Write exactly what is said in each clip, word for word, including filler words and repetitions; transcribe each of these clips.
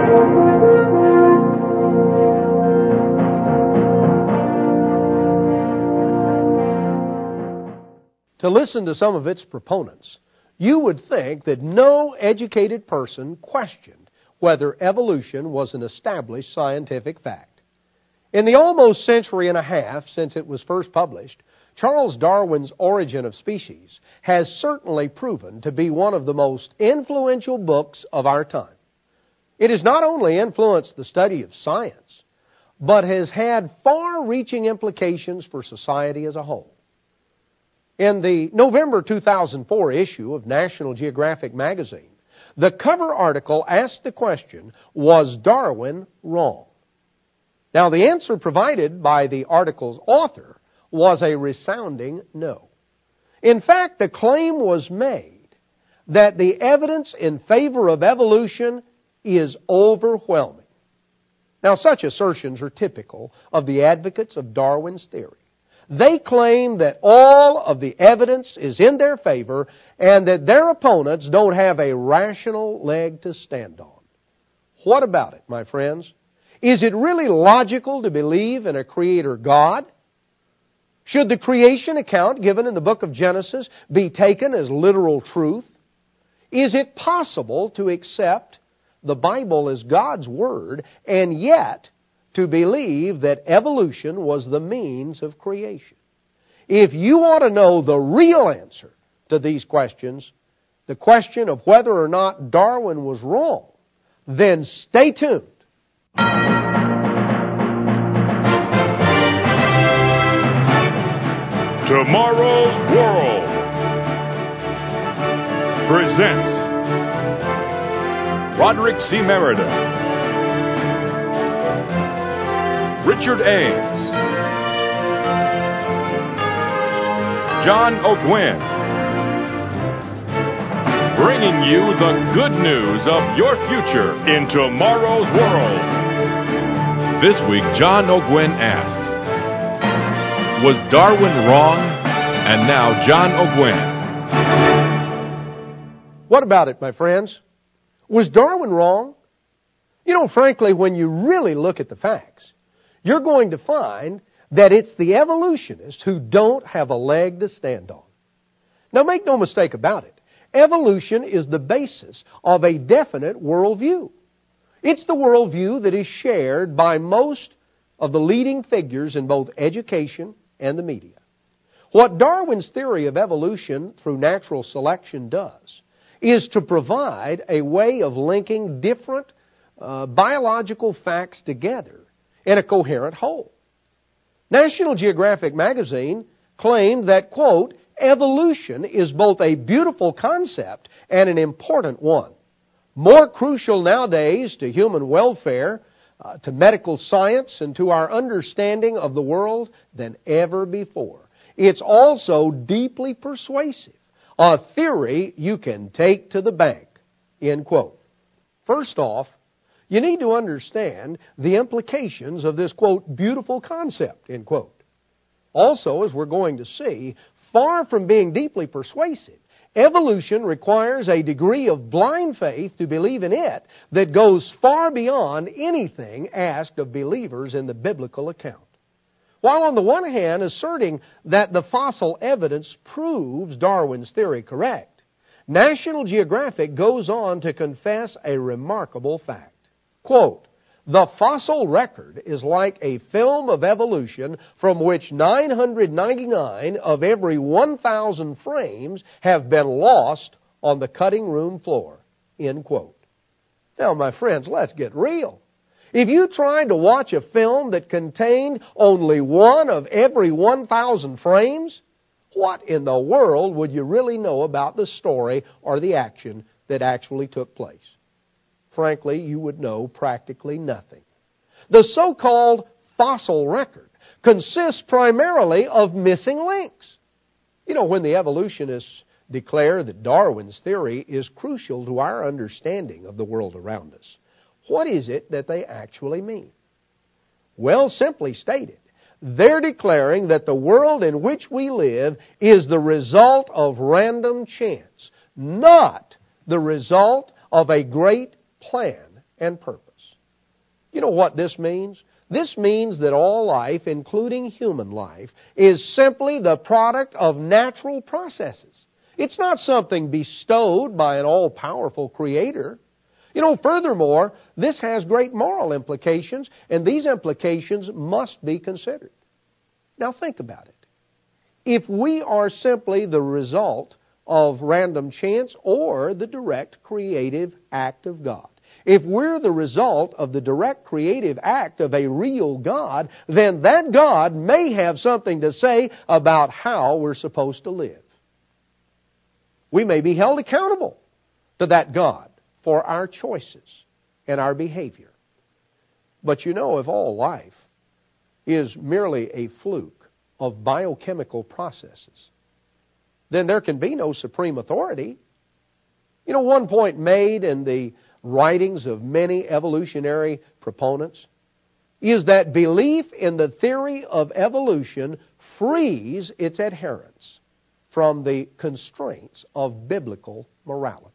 To listen to some of its proponents, you would think that no educated person questioned whether evolution was an established scientific fact. In the almost century and a half since it was first published, Charles Darwin's Origin of Species has certainly proven to be one of the most influential books of our time. It has not only influenced the study of science, but has had far-reaching implications for society as a whole. In the November two thousand four issue of National Geographic magazine, the cover article asked the question, "Was Darwin wrong?" Now, the answer provided by the article's author was a resounding no. In fact, the claim was made that the evidence in favor of evolution is overwhelming. Now, such assertions are typical of the advocates of Darwin's theory. They claim that all of the evidence is in their favor and that their opponents don't have a rational leg to stand on. What about it, my friends? Is it really logical to believe in a Creator God? Should the creation account given in the book of Genesis be taken as literal truth? Is it possible to accept the Bible as God's Word and yet to believe that evolution was the means of creation? If you want to know the real answer to these questions, the question of whether or not Darwin was wrong, then stay tuned. Tomorrow's World presents Roderick C. Meredith, Richard Ames, John O'Gwen, bringing you the good news of your future in tomorrow's world. This week, John O'Gwen asks, was Darwin wrong? And now, John O'Gwen. What about it, my friends? Was Darwin wrong? You know, frankly, when you really look at the facts, you're going to find that it's the evolutionists who don't have a leg to stand on. Now, make no mistake about it. Evolution is the basis of a definite worldview. It's the worldview that is shared by most of the leading figures in both education and the media. What Darwin's theory of evolution through natural selection does is to provide a way of linking different uh, biological facts together in a coherent whole. National Geographic magazine claimed that, quote, evolution is both a beautiful concept and an important one, more crucial nowadays to human welfare, uh, to medical science, and to our understanding of the world than ever before. It's also deeply persuasive, a theory you can take to the bank, end quote. First off, you need to understand the implications of this, quote, beautiful concept, end quote. Also, as we're going to see, far from being deeply persuasive, evolution requires a degree of blind faith to believe in it that goes far beyond anything asked of believers in the biblical account. While on the one hand asserting that the fossil evidence proves Darwin's theory correct, National Geographic goes on to confess a remarkable fact. Quote, the fossil record is like a film of evolution from which nine hundred ninety-nine of every one thousand frames have been lost on the cutting room floor, end quote. Now, my friends, let's get real. If you tried to watch a film that contained only one of every one thousand frames, what in the world would you really know about the story or the action that actually took place? Frankly, you would know practically nothing. The so-called fossil record consists primarily of missing links. You know, when the evolutionists declare that Darwin's theory is crucial to our understanding of the world around us, what is it that they actually mean? Well, simply stated, they're declaring that the world in which we live is the result of random chance, not the result of a great plan and purpose. You know what this means? This means that all life, including human life, is simply the product of natural processes. It's not something bestowed by an all-powerful Creator. You know, furthermore, this has great moral implications, and these implications must be considered. Now think about it. If we are simply the result of random chance or the direct creative act of God, if we're the result of the direct creative act of a real God, then that God may have something to say about how we're supposed to live. We may be held accountable to that God for our choices and our behavior. But you know, if all life is merely a fluke of biochemical processes, then there can be no supreme authority. You know, one point made in the writings of many evolutionary proponents is that belief in the theory of evolution frees its adherents from the constraints of biblical morality.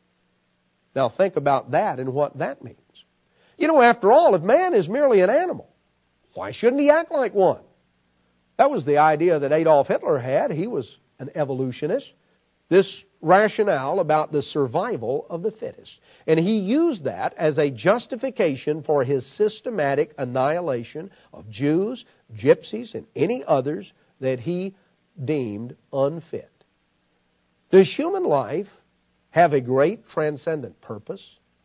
Now think about that and what that means. You know, after all, if man is merely an animal, why shouldn't he act like one? That was the idea that Adolf Hitler had. He was an evolutionist. This rationale about the survival of the fittest. And he used that as a justification for his systematic annihilation of Jews, gypsies, and any others that he deemed unfit. Does human life have a great transcendent purpose?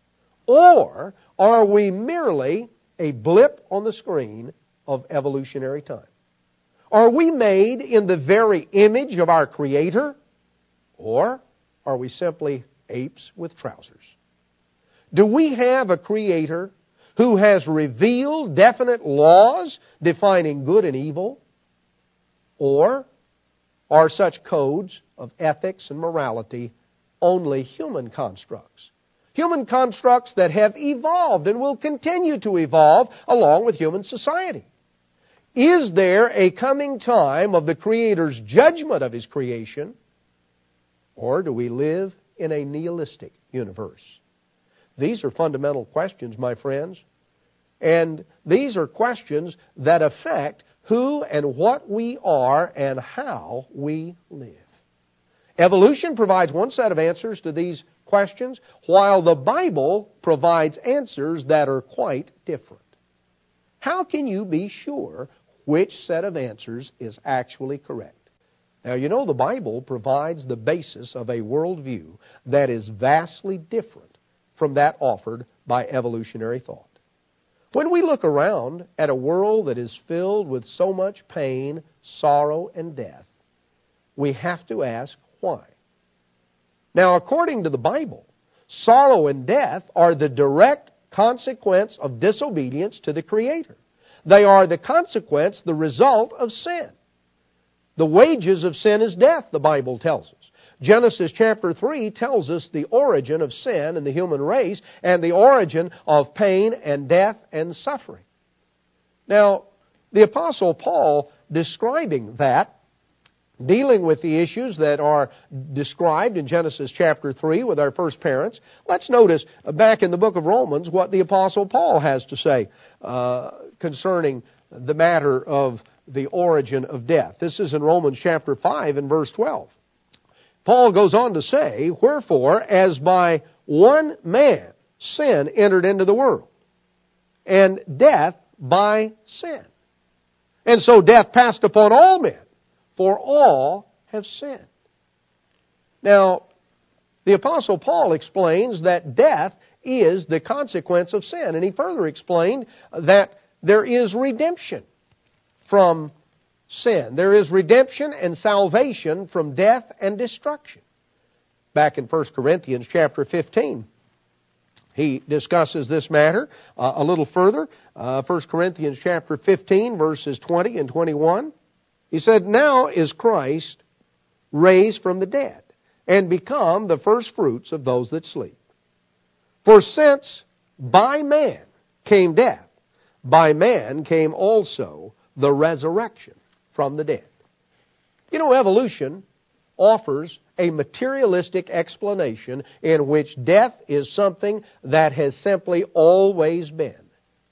Or are we merely a blip on the screen of evolutionary time? Are we made in the very image of our Creator? Or are we simply apes with trousers? Do we have a Creator who has revealed definite laws defining good and evil? Or are such codes of ethics and morality only human constructs? Human constructs that have evolved and will continue to evolve along with human society. Is there a coming time of the Creator's judgment of His creation? Or do we live in a nihilistic universe? These are fundamental questions, my friends. And these are questions that affect who and what we are and how we live. Evolution provides one set of answers to these questions, while the Bible provides answers that are quite different. How can you be sure which set of answers is actually correct? Now, you know, the Bible provides the basis of a worldview that is vastly different from that offered by evolutionary thought. When we look around at a world that is filled with so much pain, sorrow, and death, we have to ask why. Now, according to the Bible, sorrow and death are the direct consequence of disobedience to the Creator. They are the consequence, the result of sin. The wages of sin is death, the Bible tells us. Genesis chapter three tells us the origin of sin in the human race and the origin of pain and death and suffering. Now, the Apostle Paul, describing that, dealing with the issues that are described in Genesis chapter three with our first parents, let's notice back in the book of Romans what the Apostle Paul has to say uh, concerning the matter of the origin of death. This is in Romans chapter five and verse twelve. Paul goes on to say, "Wherefore, as by one man sin entered into the world, and death by sin. And so death passed upon all men, for all have sinned." Now, the Apostle Paul explains that death is the consequence of sin. And he further explained that there is redemption from sin. There is redemption and salvation from death and destruction. Back in First Corinthians chapter fifteen, he discusses this matter uh, a little further. Uh, First Corinthians chapter fifteen, verses twenty and twenty-one. He said, "Now is Christ raised from the dead, and become the firstfruits of those that sleep. For since by man came death, by man came also the resurrection from the dead." You know, evolution offers a materialistic explanation in which death is something that has simply always been.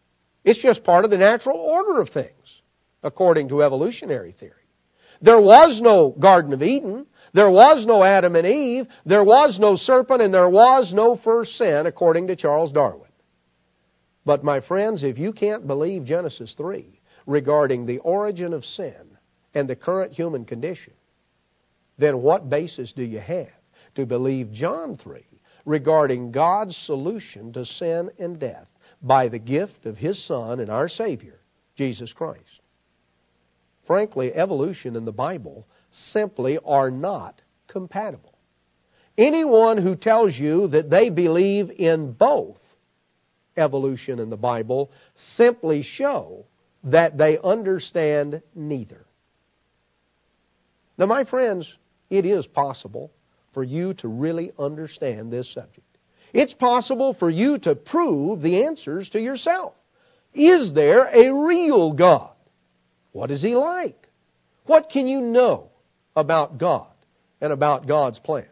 It's just part of the natural order of things, according to evolutionary theory. There was no Garden of Eden. There was no Adam and Eve. There was no serpent, and there was no first sin, according to Charles Darwin. But my friends, if you can't believe Genesis three regarding the origin of sin and the current human condition, then what basis do you have to believe John three regarding God's solution to sin and death by the gift of His Son and our Savior, Jesus Christ? Frankly, evolution and the Bible simply are not compatible. Anyone who tells you that they believe in both evolution and the Bible simply show that they understand neither. Now, my friends, it is possible for you to really understand this subject. It's possible for you to prove the answers to yourself. Is there a real God? What is He like? What can you know about God and about God's plan?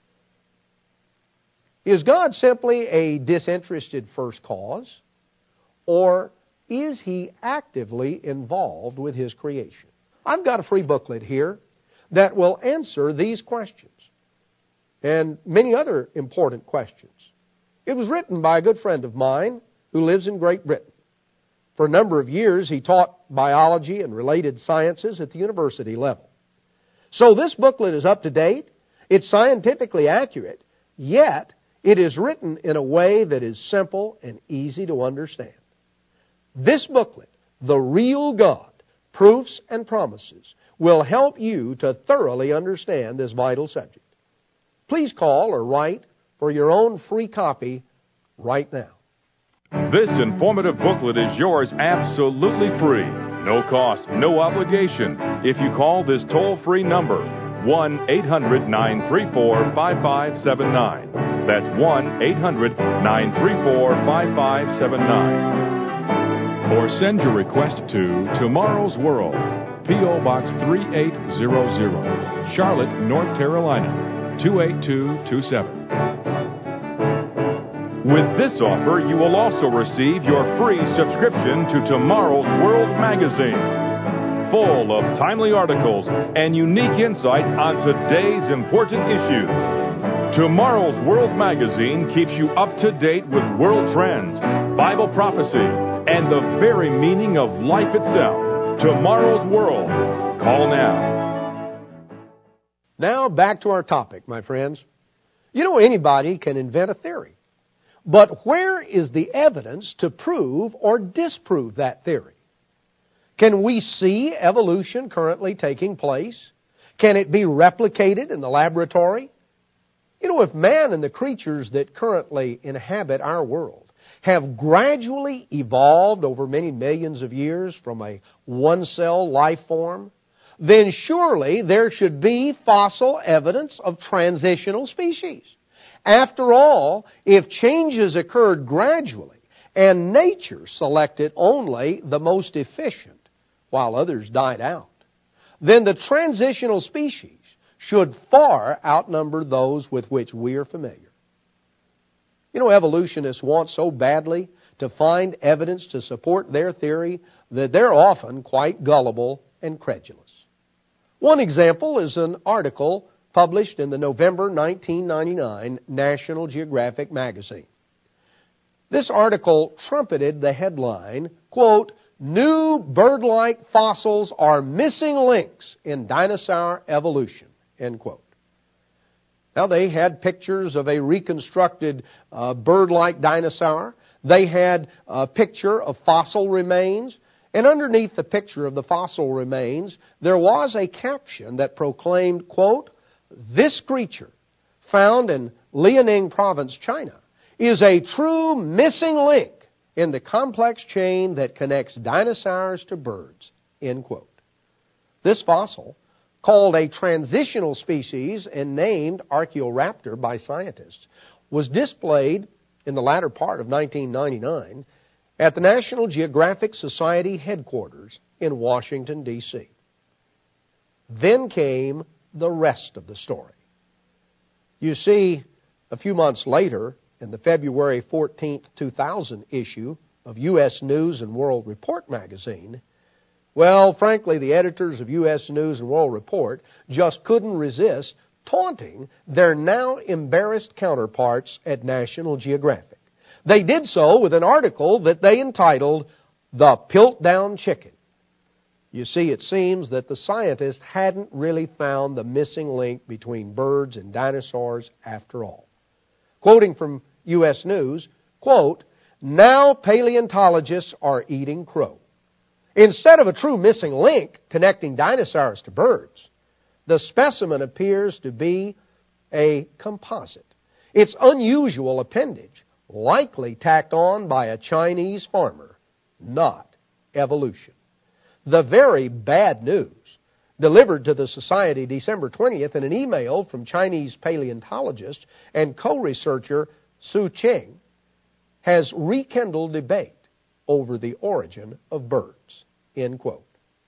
Is God simply a disinterested first cause, or is He actively involved with His creation? I've got a free booklet here that will answer these questions and many other important questions. It was written by a good friend of mine who lives in Great Britain. For a number of years, he taught biology and related sciences at the university level. So this booklet is up to date, it's scientifically accurate, yet it is written in a way that is simple and easy to understand. This booklet, The Real God, Proofs and Promises, will help you to thoroughly understand this vital subject. Please call or write for your own free copy right now. This informative booklet is yours absolutely free. No cost, no obligation. If you call this toll-free number, one eight hundred nine three four five five seven nine. That's one eight hundred nine three four five five seven nine. Or send your request to Tomorrow's World, P O. Box three eight zero zero, Charlotte, North Carolina, two eight two two seven. With this offer, you will also receive your free subscription to Tomorrow's World magazine, full of timely articles and unique insight on today's important issues. Tomorrow's World magazine keeps you up to date with world trends, Bible prophecy, and the very meaning of life itself. Tomorrow's World. Call now. Now back to our topic, my friends. You know, anybody can invent a theory. But where is the evidence to prove or disprove that theory? Can we see evolution currently taking place? Can it be replicated in the laboratory? You know, if man and the creatures that currently inhabit our world have gradually evolved over many millions of years from a one-cell life form, then surely there should be fossil evidence of transitional species. After all, if changes occurred gradually and nature selected only the most efficient while others died out, then the transitional species should far outnumber those with which we are familiar. You know, evolutionists want so badly to find evidence to support their theory that they're often quite gullible and credulous. One example is an article published in the November nineteen ninety-nine National Geographic magazine. This article trumpeted the headline, quote, "New bird-like fossils are missing links in dinosaur evolution," end quote. Now, they had pictures of a reconstructed uh, bird-like dinosaur. They had a picture of fossil remains. And underneath the picture of the fossil remains, there was a caption that proclaimed, quote, "This creature, found in Liaoning Province, China, is a true missing link in the complex chain that connects dinosaurs to birds," end quote. This fossil, called a transitional species and named Archaeoraptor by scientists, was displayed in the latter part of nineteen ninety-nine at the National Geographic Society headquarters in Washington, D C Then came the rest of the story. You see, a few months later, in the February fourteenth, two thousand issue of U S News and World Report magazine, well, frankly, the editors of U S News and World Report just couldn't resist taunting their now embarrassed counterparts at National Geographic. They did so with an article that they entitled, "The Piltdown Chicken." You see, it seems that the scientists hadn't really found the missing link between birds and dinosaurs after all. Quoting from U S News, quote, "Now paleontologists are eating crow. Instead of a true missing link connecting dinosaurs to birds, the specimen appears to be a composite. Its unusual appendage likely tacked on by a Chinese farmer, not evolution." The very bad news, delivered to the Society December twentieth in an email from Chinese paleontologist and co-researcher Su Qing, has rekindled debate over the origin of birds. End quote.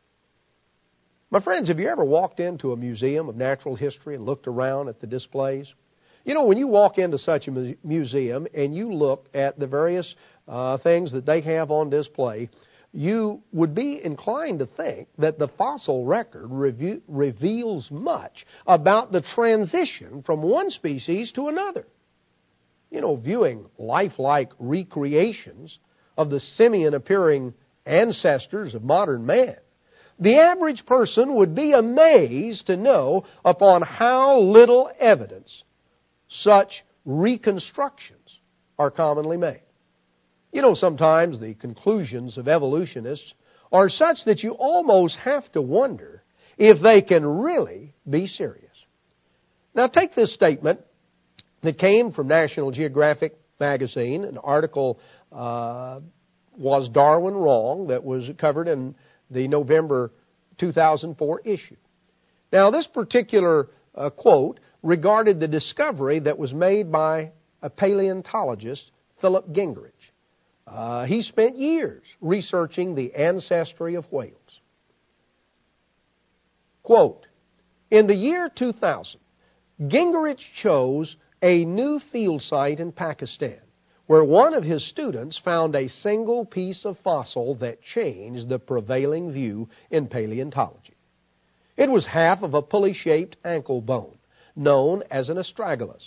My friends, have you ever walked into a museum of natural history and looked around at the displays? You know, when you walk into such a mu- museum and you look at the various uh, things that they have on display, you would be inclined to think that the fossil record reve- reveals much about the transition from one species to another. You know, viewing lifelike recreations of the simian-appearing ancestors of modern man, the average person would be amazed to know upon how little evidence such reconstructions are commonly made. You know, sometimes the conclusions of evolutionists are such that you almost have to wonder if they can really be serious. Now, take this statement that came from National Geographic magazine. An article uh, was Darwin Wrong that was covered in the November two thousand four issue. Now, this particular uh, quote regarded the discovery that was made by a paleontologist, Philip Gingrich. Uh, he spent years researching the ancestry of whales. Quote, "In the year two thousand, Gingrich chose a new field site in Pakistan where one of his students found a single piece of fossil that changed the prevailing view in paleontology. It was half of a pulley-shaped ankle bone, known as an astragalus.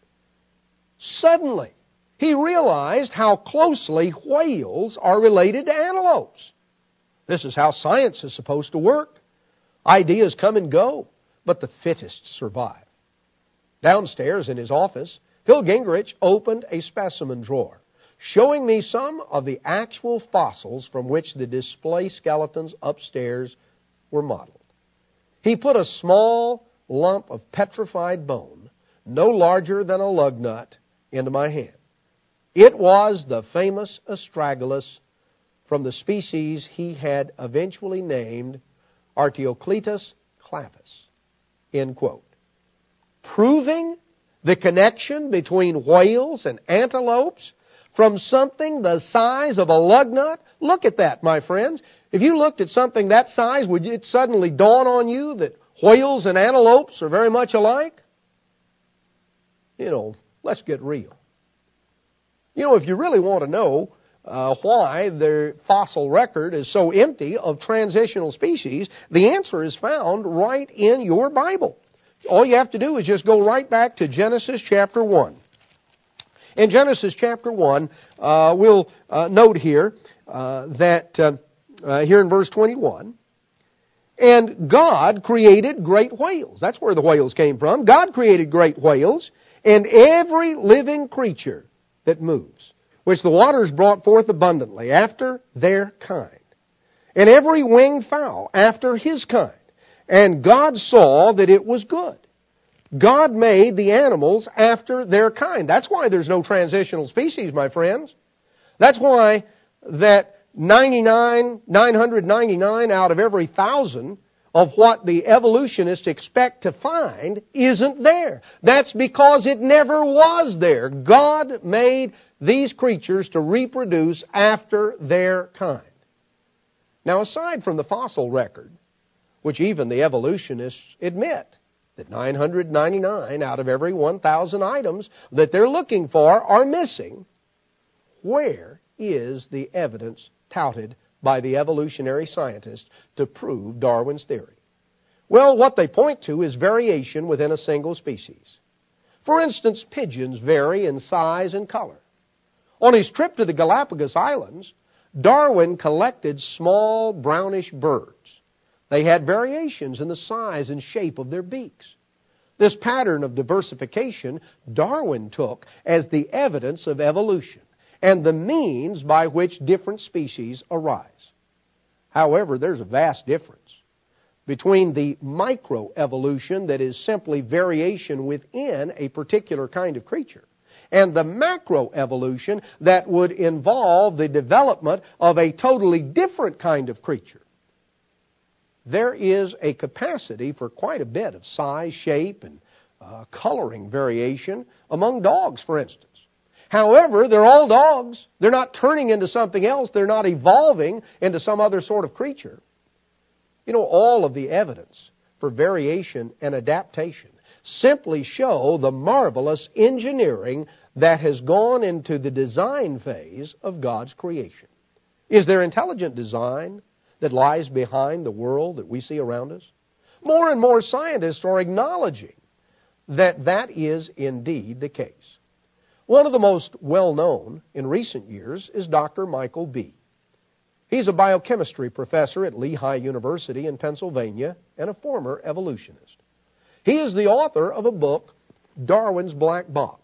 Suddenly, he realized how closely whales are related to antelopes. This is how science is supposed to work. Ideas come and go, but the fittest survive." Downstairs in his office, Phil Gingrich opened a specimen drawer, showing me some of the actual fossils from which the display skeletons upstairs were modeled. He put a small lump of petrified bone, no larger than a lug nut, into my hand. It was the famous astragalus from the species he had eventually named Artiocletus clavis. End quote. Proving the connection between whales and antelopes from something the size of a lug nut? Look at that, my friends. If you looked at something that size, would it suddenly dawn on you that whales and antelopes are very much alike? You know, let's get real. You know, if you really want to know uh, why the fossil record is so empty of transitional species, the answer is found right in your Bible. All you have to do is just go right back to Genesis chapter one. In Genesis chapter one, uh, we'll uh, note here uh, that, uh, uh, here in verse twenty-one, "And God created great whales." That's where the whales came from. God created great whales and every living creature that moves, which the waters brought forth abundantly after their kind, and every winged fowl after his kind. And God saw that it was good. God made the animals after their kind. That's why there's no transitional species, my friends. That's why that ninety-nine, nine hundred ninety-nine out of every thousand of what the evolutionists expect to find isn't there. That's because it never was there. God made these creatures to reproduce after their kind. Now, aside from the fossil record, which even the evolutionists admit that nine hundred ninety-nine out of every one thousand items that they're looking for are missing, where is the evidence touted by the evolutionary scientists to prove Darwin's theory? Well, what they point to is variation within a single species. For instance, pigeons vary in size and color. On his trip to the Galapagos Islands, Darwin collected small brownish birds. They had variations in the size and shape of their beaks. This pattern of diversification Darwin took as the evidence of evolution and the means by which different species arise. However, there's a vast difference between the microevolution that is simply variation within a particular kind of creature and the macroevolution that would involve the development of a totally different kind of creature. There is a capacity for quite a bit of size, shape, and uh, coloring variation among dogs, for instance. However, they're all dogs. They're not turning into something else. They're not evolving into some other sort of creature. You know, all of the evidence for variation and adaptation simply show the marvelous engineering that has gone into the design phase of God's creation. Is there intelligent design that lies behind the world that we see around us? More and more scientists are acknowledging that that is indeed the case. One of the most well-known in recent years is Doctor Michael B. He's a biochemistry professor at Lehigh University in Pennsylvania and a former evolutionist. He is the author of a book, Darwin's Black Box.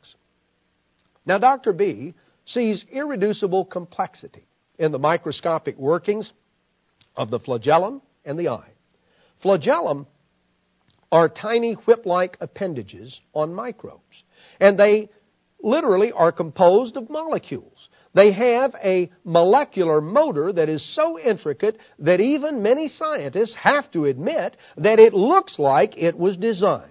Now, Doctor B sees irreducible complexity in the microscopic workings of the flagellum and the eye. Flagellum are tiny whip-like appendages on microbes, and they literally are composed of molecules. They have a molecular motor that is so intricate that even many scientists have to admit that it looks like it was designed.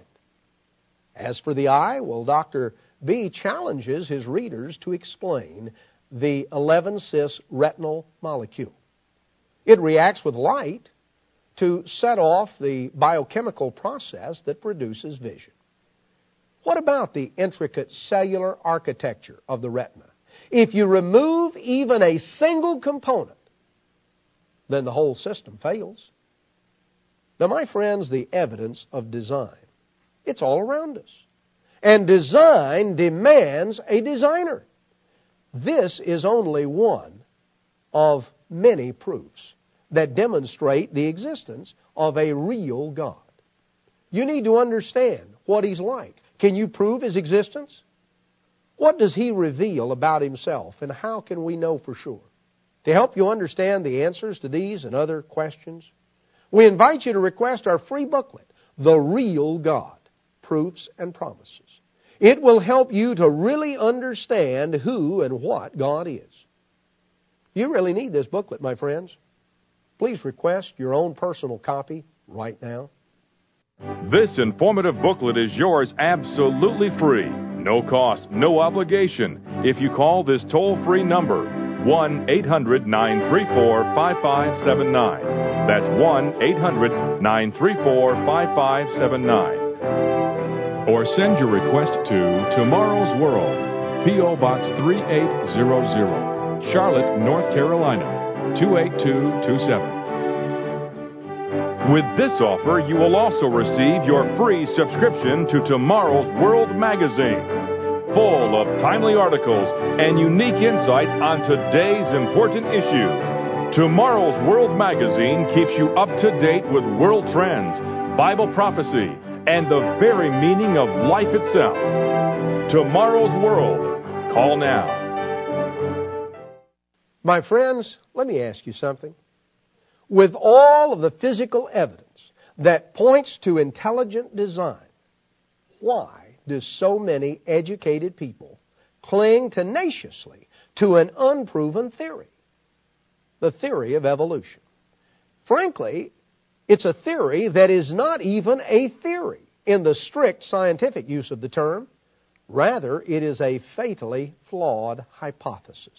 As for the eye, well, Doctor B challenges his readers to explain the eleven cis retinal molecule. It reacts with light to set off the biochemical process that produces vision. What about the intricate cellular architecture of the retina? If you remove even a single component, then the whole system fails. Now, my friends, the evidence of design, it's all around us. And design demands a designer. This is only one of many proofs that demonstrate the existence of a real God. You need to understand what He's like. Can you prove His existence? What does He reveal about Himself, and how can we know for sure? To help you understand the answers to these and other questions, we invite you to request our free booklet, The Real God, Proofs and Promises. It will help you to really understand who and what God is. You really need this booklet, my friends. Please request your own personal copy right now. This informative booklet is yours absolutely free. No cost, no obligation. If you call this toll-free number, one eight hundred nine three four five five seven nine. That's one eight hundred nine three four five five seven nine. Or send your request to Tomorrow's World, P O Box three eight zero zero, Charlotte, North Carolina, two eight two two seven. With this offer, you will also receive your free subscription to Tomorrow's World magazine, full of timely articles and unique insights on today's important issue. Tomorrow's World magazine keeps you up to date with world trends, Bible prophecy, and the very meaning of life itself. Tomorrow's World. Call now. My friends, let me ask you something. With all of the physical evidence that points to intelligent design, why do so many educated people cling tenaciously to an unproven theory? The theory of evolution. Frankly, it's a theory that is not even a theory in the strict scientific use of the term. Rather, it is a fatally flawed hypothesis.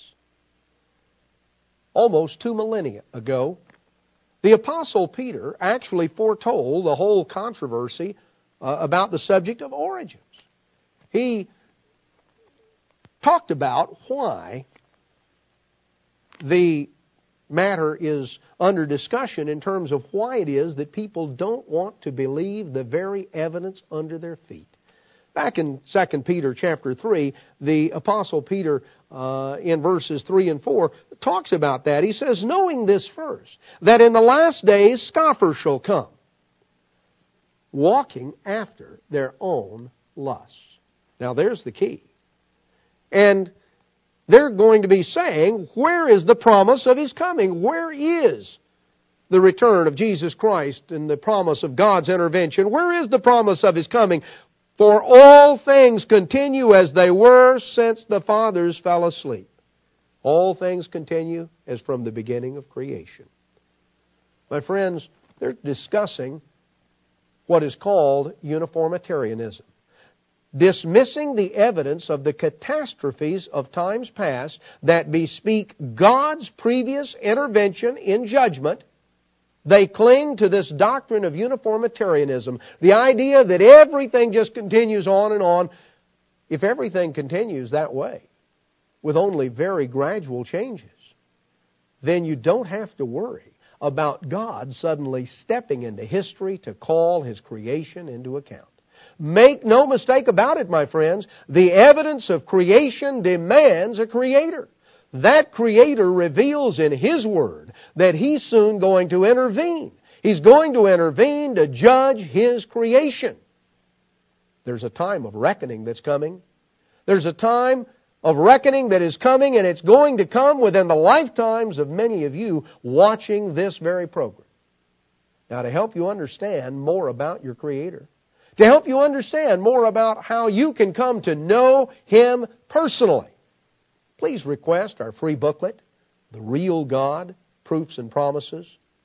Almost two millennia ago, the Apostle Peter actually foretold the whole controversy uh, about the subject of origins. He talked about why the matter is under discussion in terms of why it is that people don't want to believe the very evidence under their feet. Back in Second Peter chapter three, the Apostle Peter, uh, in verses three and four, talks about that. He says, knowing this first, that in the last days scoffers shall come, walking after their own lusts. Now there's the key. And they're going to be saying, where is the promise of His coming? Where is the return of Jesus Christ and the promise of God's intervention? Where is the promise of His coming? For all things continue as they were since the fathers fell asleep. All things continue as from the beginning of creation. My friends, they're discussing what is called uniformitarianism. Dismissing the evidence of the catastrophes of times past that bespeak God's previous intervention in judgment, they cling to this doctrine of uniformitarianism, the idea that everything just continues on and on. If everything continues that way, with only very gradual changes, then you don't have to worry about God suddenly stepping into history to call His creation into account. Make no mistake about it, my friends, the evidence of creation demands a Creator. That Creator reveals in His Word that He's soon going to intervene. He's going to intervene to judge His creation. There's a time of reckoning that's coming. There's a time of reckoning that is coming, and it's going to come within the lifetimes of many of you watching this very program. Now, to help you understand more about your Creator, to help you understand more about how you can come to know Him personally, please request our free booklet, The Real God, Proofs and Promises.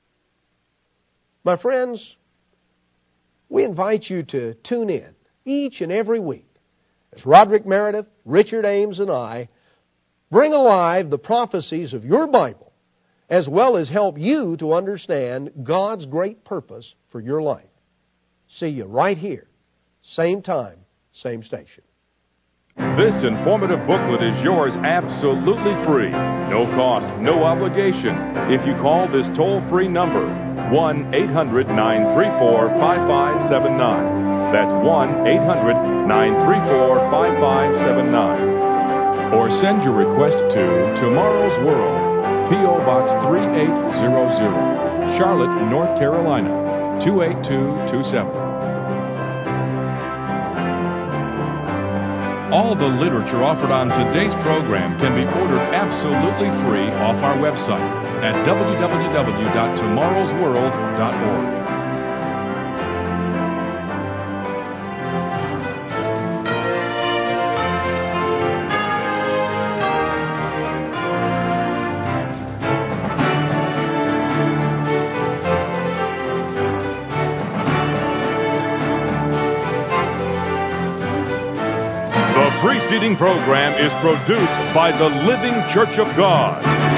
My friends, we invite you to tune in each and every week as Roderick Meredith, Richard Ames, and I bring alive the prophecies of your Bible, as well as help you to understand God's great purpose for your life. See you right here, same time, same station. This informative booklet is yours absolutely free. No cost, no obligation. If you call this toll-free number, one eight hundred, nine three four, five five seven nine. That's one eight hundred, nine three four, five five seven nine. Or send your request to Tomorrow's World, P O Box three eight zero zero, Charlotte, North Carolina, two eight two two seven. All the literature offered on today's program can be ordered absolutely free off our website at w w w dot tomorrows world dot org. The preceding program is produced by the Living Church of God.